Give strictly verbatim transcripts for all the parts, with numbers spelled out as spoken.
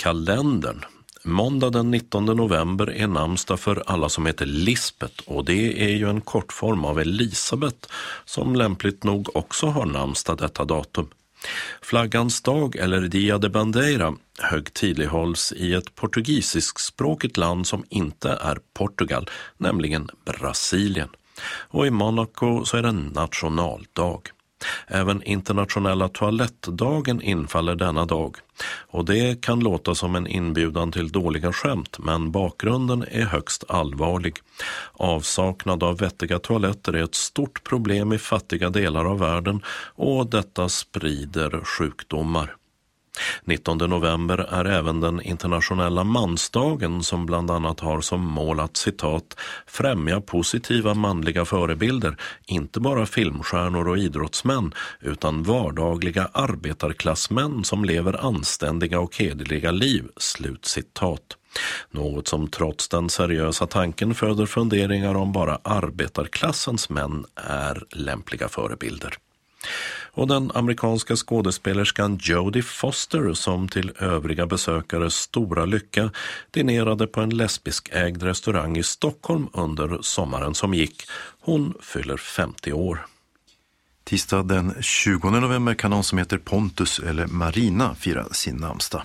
kalendern. Måndag den nittonde november är namnsdag för alla som heter Lisbeth, och det är ju en kortform av Elisabeth som lämpligt nog också har namnsdag detta datum. Flaggans dag eller Dia de Bandeira högtidlighålls i ett portugisiskspråkigt land som inte är Portugal, nämligen Brasilien. Och i Monaco så är det nationaldag. Även internationella toalettdagen infaller denna dag, och det kan låta som en inbjudan till dåliga skämt, men bakgrunden är högst allvarlig. Avsaknad av vettiga toaletter är ett stort problem i fattiga delar av världen, och detta sprider sjukdomar. nittonde november är även den internationella mansdagen som bland annat har som mål att, citat, främja positiva manliga förebilder, inte bara filmstjärnor och idrottsmän utan vardagliga arbetarklassmän som lever anständiga och hederliga liv, slut citat. Något som trots den seriösa tanken föder funderingar om bara arbetarklassens män är lämpliga förebilder. Och den amerikanska skådespelerskan Jodie Foster, som till övriga besökares stora lycka dinerade på en lesbisk ägd restaurang i Stockholm under sommaren som gick, hon fyller femtio år. Tisdag den tjugonde november kan någon som heter Pontus eller Marina fira sin namnsdag.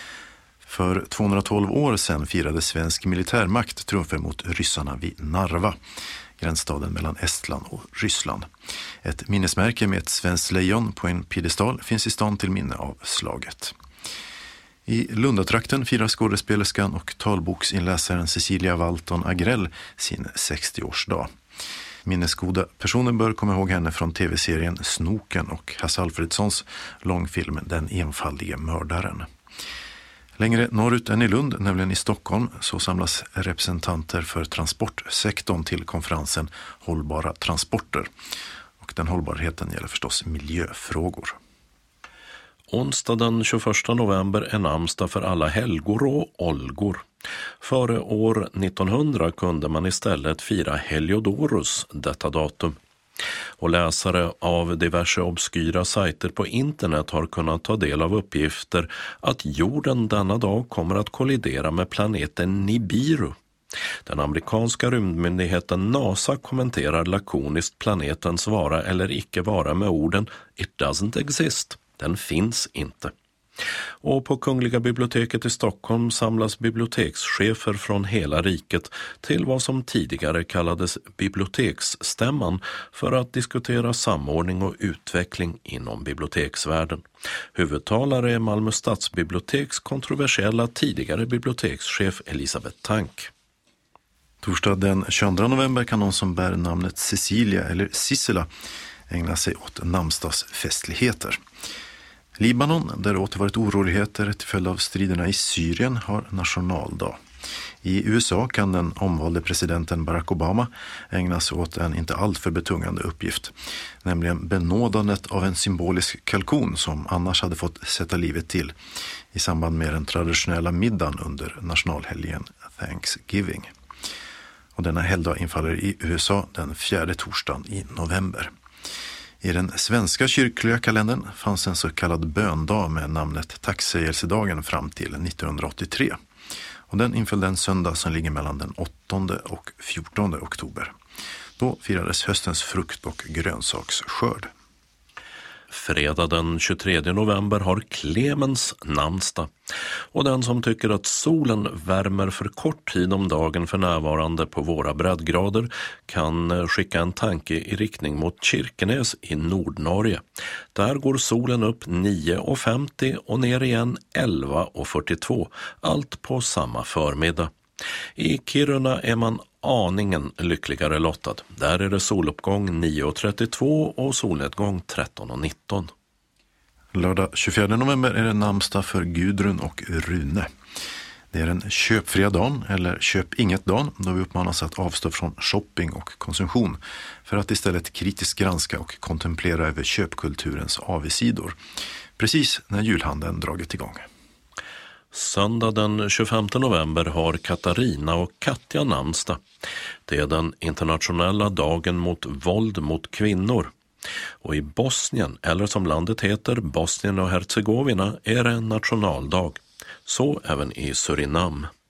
För tvåhundratolv år sedan firade svensk militärmakt triumfer mot ryssarna vid Narva, gränsstaden mellan Estland och Ryssland. Ett minnesmärke med ett svenskt lejon på en piedestal finns i stan till minne av slaget. I Lundatrakten firar skådespelerskan och talboksinläsaren Cecilia Walton Agrell sin sextioårsdag. Minnesgoda personer bör komma ihåg henne från tv-serien Snoken och Hasse Alfredsons långfilm Den enfaldige mördaren. Längre norrut än i Lund, nämligen i Stockholm, så samlas representanter för transportsektorn till konferensen Hållbara transporter. Och den hållbarheten gäller förstås miljöfrågor. Onsdag den tjugoförsta november är namnsdag för alla helgor och olgor. Före år nittonhundra kunde man istället fira Heliodorus detta datum. Och läsare av diverse obskyra sajter på internet har kunnat ta del av uppgifter att jorden denna dag kommer att kollidera med planeten Nibiru. Den amerikanska rymdmyndigheten NASA kommenterar lakoniskt planetens vara eller icke vara med orden "It doesn't exist", den finns inte. Och på Kungliga biblioteket i Stockholm samlas bibliotekschefer från hela riket till vad som tidigare kallades biblioteksstämman för att diskutera samordning och utveckling inom biblioteksvärlden. Huvudtalare är Malmö stadsbiblioteks kontroversiella tidigare bibliotekschef Elisabeth Tank. Torsdag den tjugoandra november kan någon som bär namnet Cecilia eller Sissela ägna sig åt namnsdagsfestligheter. Libanon, där det åter varit oroligheter till följd av striderna i Syrien, har nationaldag. I U S A kan den omvalde presidenten Barack Obama ägna sig åt en inte alltför betungande uppgift, nämligen benådandet av en symbolisk kalkon som annars hade fått sätta livet till i samband med den traditionella middagen under nationalhelgen Thanksgiving. Och denna helgdag infaller i U S A den fjärde torsdagen i november. I den svenska kyrkliga kalendern fanns en så kallad böndag med namnet tacksägelsedagen fram till nittonhundraåttiotre. Och den inföll den söndag som ligger mellan den åttonde och fjortonde oktober. Då firades höstens frukt- och grönsaksskörd. Fredag den tjugotredje november har Clemens namnsdag, och den som tycker att solen värmer för kort tid om dagen för närvarande på våra breddgrader kan skicka en tanke i riktning mot Kirkenes i Nordnorge. Där går solen upp nio och femtio och ner igen elva och fyrtiotvå, allt på samma förmiddag. I Kiruna är man aningen lyckligare lottad. Där är det soluppgång nio och trettiotvå och solnedgång tretton och nitton. Lördag tjugofjärde november är det namnsdag för Gudrun och Rune. Det är den köpfria dagen, eller köp inget dagen, då vi uppmanas att avstå från shopping och konsumtion för att istället kritiskt granska och kontemplera över köpkulturens avigsidor. Precis när julhandeln dragit igång. Söndag den tjugofemte november har Katarina och Katja namnsdag. Det är den internationella dagen mot våld mot kvinnor. Och i Bosnien, eller som landet heter Bosnien och Herzegovina, är det en nationaldag. Så även i Surinam.